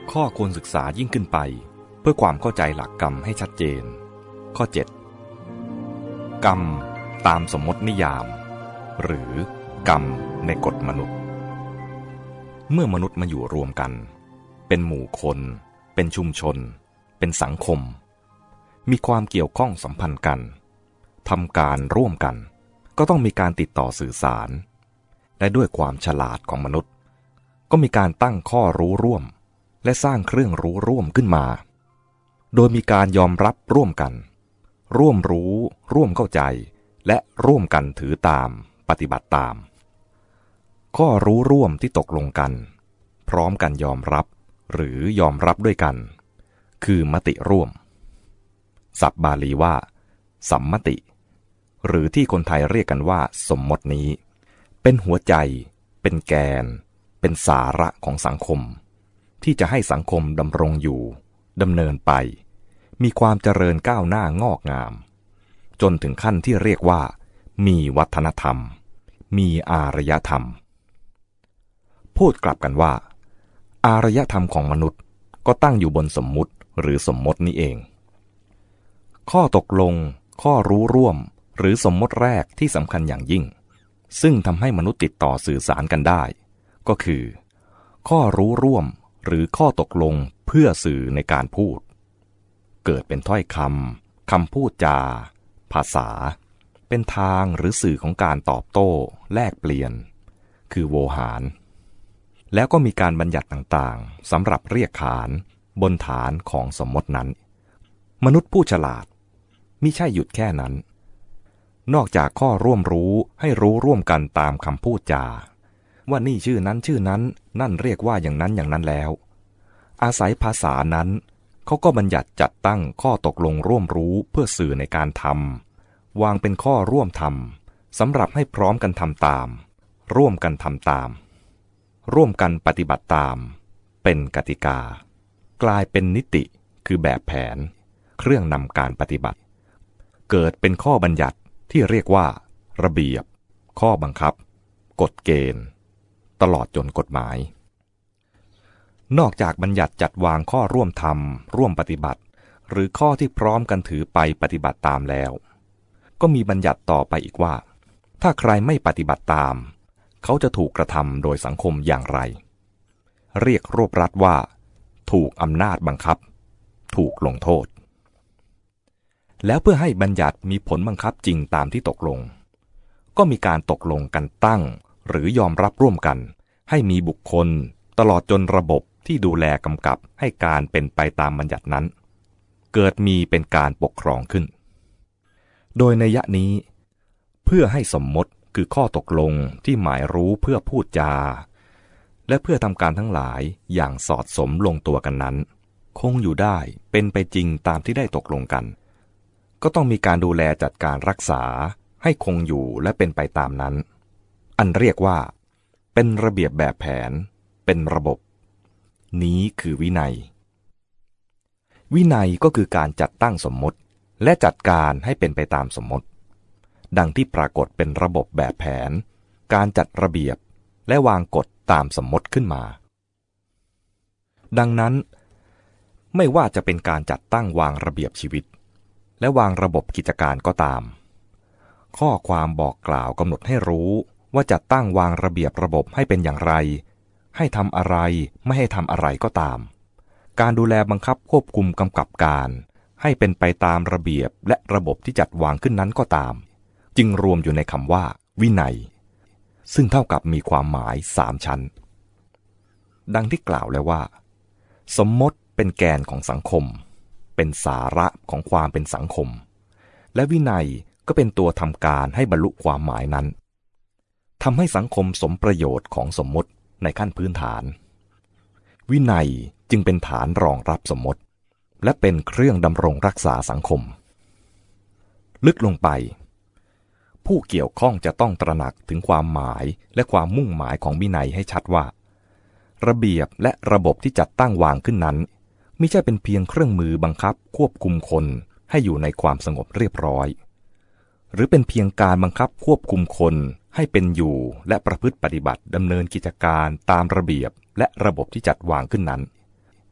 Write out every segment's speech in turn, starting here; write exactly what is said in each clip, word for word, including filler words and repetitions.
ข้อควรศึกษายิ่งขึ้นไปเพื่อความเข้าใจหลักกรรมให้ชัดเจนข้อเจ็ดกรรมตามสมมตินิยามหรือกรรมในกฎมนุษย์เมื่อมนุษย์มาอยู่รวมกันเป็นหมู่คนเป็นชุมชนเป็นสังคมมีความเกี่ยวข้องสัมพันธ์กันทำการร่วมกันก็ต้องมีการติดต่อสื่อสารและด้วยความฉลาดของมนุษย์ก็มีการตั้งข้อรู้ร่วมและสร้างเครื่องรู้ร่วมขึ้นมาโดยมีการยอมรับร่วมกันร่วมรู้ร่วมเข้าใจและร่วมกันถือตามปฏิบัติตามข้อรู้ร่วมที่ตกลงกันพร้อมกันยอมรับหรือยอมรับด้วยกันคือมติร่วมศัพท์บาลีว่าสัมมติหรือที่คนไทยเรียกกันว่าสมมตินี้เป็นหัวใจเป็นแกนเป็นสาระของสังคมที่จะให้สังคมดำรงอยู่ดำเนินไปมีความเจริญก้าวหน้างอกงามจนถึงขั้นที่เรียกว่ามีวัฒนธรรมมีอารยธรรมพูดกลับกันว่าอารยธรรมของมนุษย์ก็ตั้งอยู่บนสมมุติหรือสมมตินี้เองข้อตกลงข้อรู้ร่วมหรือสมมติแรกที่สำคัญอย่างยิ่งซึ่งทำให้มนุษย์ติดต่อสื่อสารกันได้ก็คือข้อรู้ร่วมหรือข้อตกลงเพื่อสื่อในการพูดเกิดเป็นถ้อยคำคำพูดจาภาษาเป็นทางหรือสื่อของการตอบโต้แลกเปลี่ยนคือโวหารแล้วก็มีการบัญญัติต่างๆสำหรับเรียกขานบนฐานของสมมตินั้นมนุษย์ผู้ฉลาดมิใช่หยุดแค่นั้นนอกจากข้อร่วมรู้ให้รู้ร่วมกันตามคำพูดจาว่านี่ชื่อนั้นชื่อนั้นนั่นเรียกว่าอย่างนั้นอย่างนั้นแล้วอาศัยภาษานั้นเขาก็บัญญัติจัดตั้งข้อตกลงร่วมรู้เพื่อสื่อในการทำวางเป็นข้อร่วมทำสำหรับให้พร้อมกันทำตามร่วมกันทำตามร่วมกันปฏิบัติตามเป็นกติกากลายเป็นนิติคือแบบแผนเครื่องนำการปฏิบัติเกิดเป็นข้อบัญญัติที่เรียกว่าระเบียบข้อบังคับกฎเกณฑ์ตลอดจนกฎหมายนอกจากบัญญัติจัดวางข้อร่วมทำร่วมปฏิบัติหรือข้อที่พร้อมกันถือไปปฏิบัติตามแล้วก็มีบัญญัติต่อไปอีกว่าถ้าใครไม่ปฏิบัติตามเขาจะถูกกระทำโดยสังคมอย่างไรเรียกรวบรัดว่าถูกอำนาจบังคับถูกลงโทษแล้วเพื่อให้บัญญัติมีผลบังคับจริงตามที่ตกลงก็มีการตกลงกันตั้งหรือยอมรับร่วมกันให้มีบุคคลตลอดจนระบบที่ดูแลกำกับให้การเป็นไปตามบัญญัตินั้นเกิดมีเป็นการปกครองขึ้นโดยนัยนี้เพื่อให้สมมติคือข้อตกลงที่หมายรู้เพื่อพูดจาและเพื่อทำการทั้งหลายอย่างสอดสมลงตัวกันนั้นคงอยู่ได้เป็นไปจริงตามที่ได้ตกลงกันก็ต้องมีการดูแลจัดการรักษาให้คงอยู่และเป็นไปตามนั้นอันเรียกว่าเป็นระเบียบแบบแผนเป็นระบบนี้คือวินัยวินัยก็คือการจัดตั้งสมมติและจัดการให้เป็นไปตามสมมติดังที่ปรากฏเป็นระบบแบบแผนการจัดระเบียบและวางกฎตามสมมติขึ้นมาดังนั้นไม่ว่าจะเป็นการจัดตั้งวางระเบียบชีวิตและวางระบบกิจการก็ตามข้อความบอกกล่าวกำหนดให้รู้ว่าจัดตั้งวางระเบียบระบบให้เป็นอย่างไรให้ทำอะไรไม่ให้ทำอะไรก็ตามการดูแลบังคับควบคุมกำกับการให้เป็นไปตามระเบียบและระบบที่จัดวางขึ้นนั้นก็ตามจึงรวมอยู่ในคำว่าวินัยซึ่งเท่ากับมีความหมายสามชั้นดังที่กล่าวแล้วว่าสมมติเป็นแกนของสังคมเป็นสาระของความเป็นสังคมและวินัยก็เป็นตัวทำการให้บรรลุความหมายนั้นทำให้สังคมสมประโยชน์ของสมมติในขั้นพื้นฐานวินัยจึงเป็นฐานรองรับสมมติและเป็นเครื่องดำรงรักษาสังคมลึกลงไปผู้เกี่ยวข้องจะต้องตระหนักถึงความหมายและความมุ่งหมายของวินัยให้ชัดว่าระเบียบและระบบที่จัดตั้งวางขึ้นนั้นไม่ใช่เป็นเพียงเครื่องมือบังคับควบคุมคนให้อยู่ในความสงบเรียบร้อยหรือเป็นเพียงการบังคับควบคุมคนให้เป็นอยู่และประพฤติปฏิบัติดำเนินกิจการตามระเบียบและระบบที่จัดวางขึ้นนั้น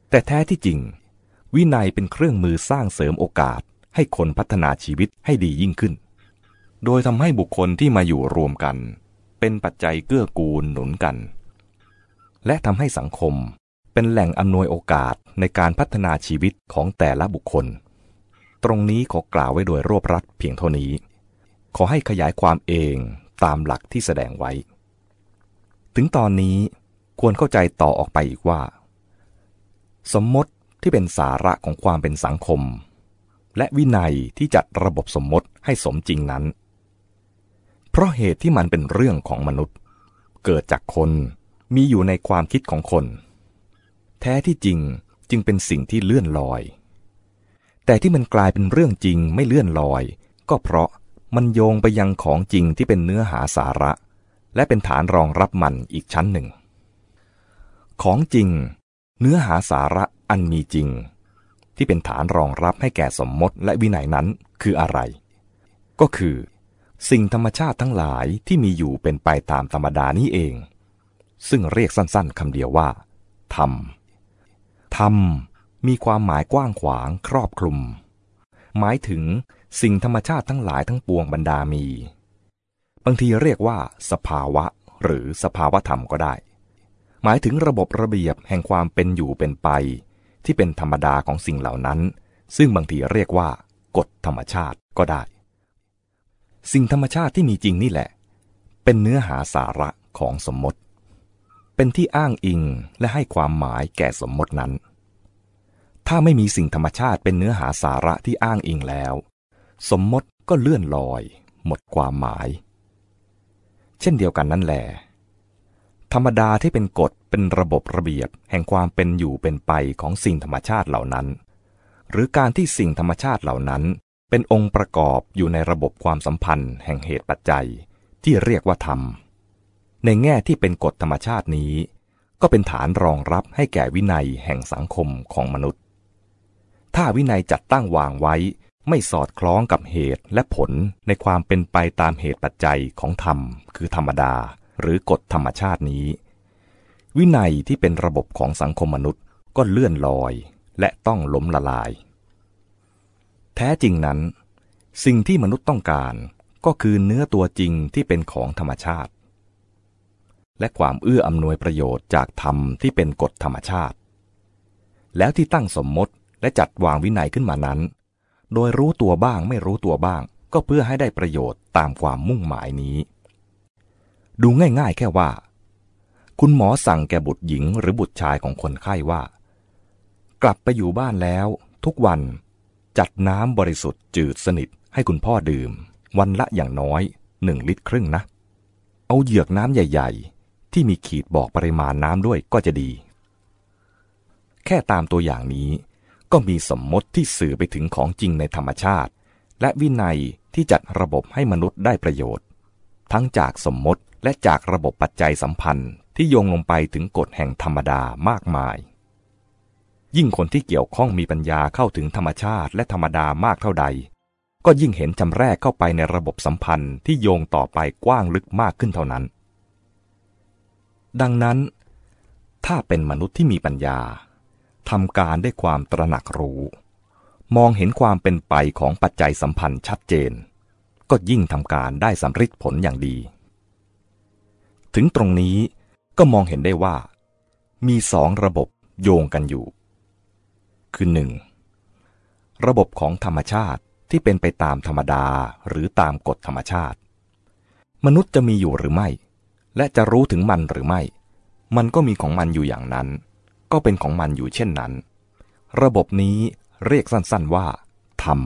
แต่แท้ที่จริงวินัยเป็นเครื่องมือสร้างเสริมโอกาสให้คนพัฒนาชีวิตให้ดียิ่งขึ้นโดยทำให้บุคคลที่มาอยู่รวมกันเป็นปัจจัยเกื้อกูลหนุนกันและทำให้สังคมเป็นแหล่งอำนวยโอกาสในการพัฒนาชีวิตของแต่ละบุคคลตรงนี้ขอกล่าวไว้โดยรวบรัดเพียงเท่านี้ขอให้ขยายความเองตามหลักที่แสดงไว้ถึงตอนนี้ควรเข้าใจต่อออกไปอีกว่าสมมติที่เป็นสาระของความเป็นสังคมและวินัยที่จัดระบบสมมติให้สมจริงนั้นเพราะเหตุที่มันเป็นเรื่องของมนุษย์เกิดจากคนมีอยู่ในความคิดของคนแท้ที่จริงจึงเป็นสิ่งที่เลื่อนลอยแต่ที่มันกลายเป็นเรื่องจริงไม่เลื่อนลอยก็เพราะมันโยงไปยังของจริงที่เป็นเนื้อหาสาระและเป็นฐานรองรับมันอีกชั้นหนึ่งของจริงเนื้อหาสาระอันมีจริงที่เป็นฐานรองรับให้แก่สมมติและวินัยนั้นคืออะไรก็คือสิ่งธรรมชาติทั้งหลายที่มีอยู่เป็นไปตามธรรมดานี้เองซึ่งเรียกสั้นๆคำเดียวว่าธรรมธรรมมีความหมายกว้างขวางครอบคลุมหมายถึงสิ่งธรรมชาติทั้งหลายทั้งปวงบรรดามีบางทีเรียกว่าสภาวะหรือสภาวธรรมก็ได้หมายถึงระบบระเบียบแห่งความเป็นอยู่เป็นไปที่เป็นธรรมดาของสิ่งเหล่านั้นซึ่งบางทีเรียกว่ากฎธรรมชาติก็ได้สิ่งธรรมชาติที่มีจริงนี่แหละเป็นเนื้อหาสาระของสมมติเป็นที่อ้างอิงและให้ความหมายแก่สมมตินั้นถ้าไม่มีสิ่งธรรมชาติเป็นเนื้อหาสาระที่อ้างอิงแล้วสมมติก็เลื่อนลอยหมดความหมายเช่นเดียวกันนั่นแหละธรรมดาที่เป็นกฎเป็นระบบระเบียบแห่งความเป็นอยู่เป็นไปของสิ่งธรรมชาติเหล่านั้นหรือการที่สิ่งธรรมชาติเหล่านั้นเป็นองค์ประกอบอยู่ในระบบความสัมพันธ์แห่งเหตุปัจจัยที่เรียกว่าธรรมในแง่ที่เป็นกฎธรรมชาตินี้ก็เป็นฐานรองรับให้แก่วินัยแห่งสังคมของมนุษย์ถ้าวินัยจัดตั้งวางไว้ไม่สอดคล้องกับเหตุและผลในความเป็นไปตามเหตุปัจจัยของธรรมคือธรรมดาหรือกฎธรรมชาตินี้วินัยที่เป็นระบบของสังคมมนุษย์ก็เลื่อนลอยและต้องล้มละลายแท้จริงนั้นสิ่งที่มนุษย์ต้องการก็คือเนื้อตัวจริงที่เป็นของธรรมชาติและความเอื้ออำนวยประโยชน์จากธรรมที่เป็นกฎธรรมชาติแล้วที่ตั้งสมมติและจัดวางวินัยขึ้นมานั้นโดยรู้ตัวบ้างไม่รู้ตัวบ้างก็เพื่อให้ได้ประโยชน์ตามความมุ่งหมายนี้ดูง่ายๆแค่ว่าคุณหมอสั่งแก่บุตรหญิงหรือบุตรชายของคนไข้ว่ากลับไปอยู่บ้านแล้วทุกวันจัดน้ำบริสุทธิ์จืดสนิทให้คุณพ่อดื่มวันละอย่างน้อยหนึ่งลิตรครึ่งนะเอาเหยือกน้ำใหญ่ๆที่มีขีดบอกปริมาณน้ำด้วยก็จะดีแค่ตามตัวอย่างนี้ก็มีสมมติที่สื่อไปถึงของจริงในธรรมชาติและวินัยที่จัดระบบให้มนุษย์ได้ประโยชน์ทั้งจากสมมติและจากระบบปัจจัยสัมพันธ์ที่โยงลงไปถึงกฎแห่งธรรมดามากมายยิ่งคนที่เกี่ยวข้องมีปัญญาเข้าถึงธรรมชาติและธรรมดามากเท่าใดก็ยิ่งเห็นจำแรกเข้าไปในระบบสัมพันธ์ที่โยงต่อไปกว้างลึกมากขึ้นเท่านั้นดังนั้นถ้าเป็นมนุษย์ที่มีปัญญาทำการด้วยความตระหนักรู้มองเห็นความเป็นไปของปัจจัยสัมพันธ์ชัดเจนก็ยิ่งทำการได้สำเร็จผลอย่างดีถึงตรงนี้ก็มองเห็นได้ว่ามีสองระบบโยงกันอยู่คือหนึ่งระบบของธรรมชาติที่เป็นไปตามธรรมดาหรือตามกฎธรรมชาติมนุษย์จะมีอยู่หรือไม่และจะรู้ถึงมันหรือไม่มันก็มีของมันอยู่อย่างนั้นก็เป็นของมันอยู่เช่นนั้นระบบนี้เรียกสั้นๆว่าธรรม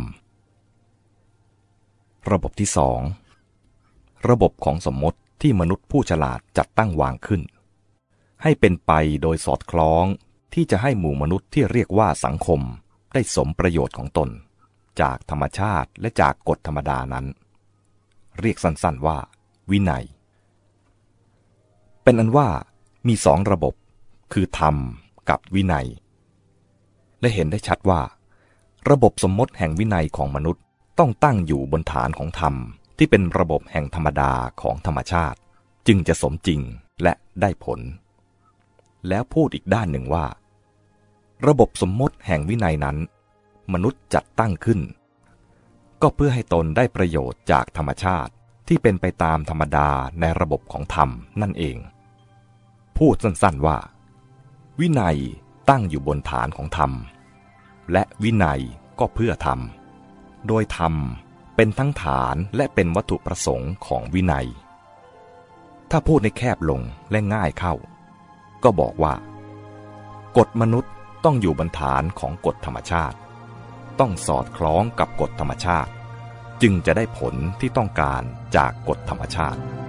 ระบบที่สองระบบของสมมติที่มนุษย์ผู้ฉลาดจัดตั้งวางขึ้นให้เป็นไปโดยสอดคล้องที่จะให้หมู่มนุษย์ที่เรียกว่าสังคมได้สมประโยชน์ของตนจากธรรมชาติและจากกฎธรรมดานั้นเรียกสั้นๆว่าวินัยเป็นอันว่ามีสองระบบคือธรรมกับวินัยและเห็นได้ชัดว่าระบบสมมติแห่งวินัยของมนุษย์ต้องตั้งอยู่บนฐานของธรรมที่เป็นระบบแห่งธรรมดาของธรรมชาติจึงจะสมจริงและได้ผลแล้วพูดอีกด้านหนึ่งว่าระบบสมมติแห่งวินัยนั้นมนุษย์จัดตั้งขึ้นก็เพื่อให้ตนได้ประโยชน์จากธรรมชาติที่เป็นไปตามธรรมดาในระบบของธรรมนั่นเองพูดสั้นๆว่าวินัยตั้งอยู่บนฐานของธรรมและวินัยก็เพื่อธรรมโดยธรรมเป็นทั้งฐานและเป็นวัตถุประสงค์ของวินัยถ้าพูดในแคบลงและง่ายเข้าก็บอกว่ากฎมนุษย์ต้องอยู่บนฐานของกฎธรรมชาติต้องสอดคล้องกับกฎธรรมชาติจึงจะได้ผลที่ต้องการจากกฎธรรมชาติ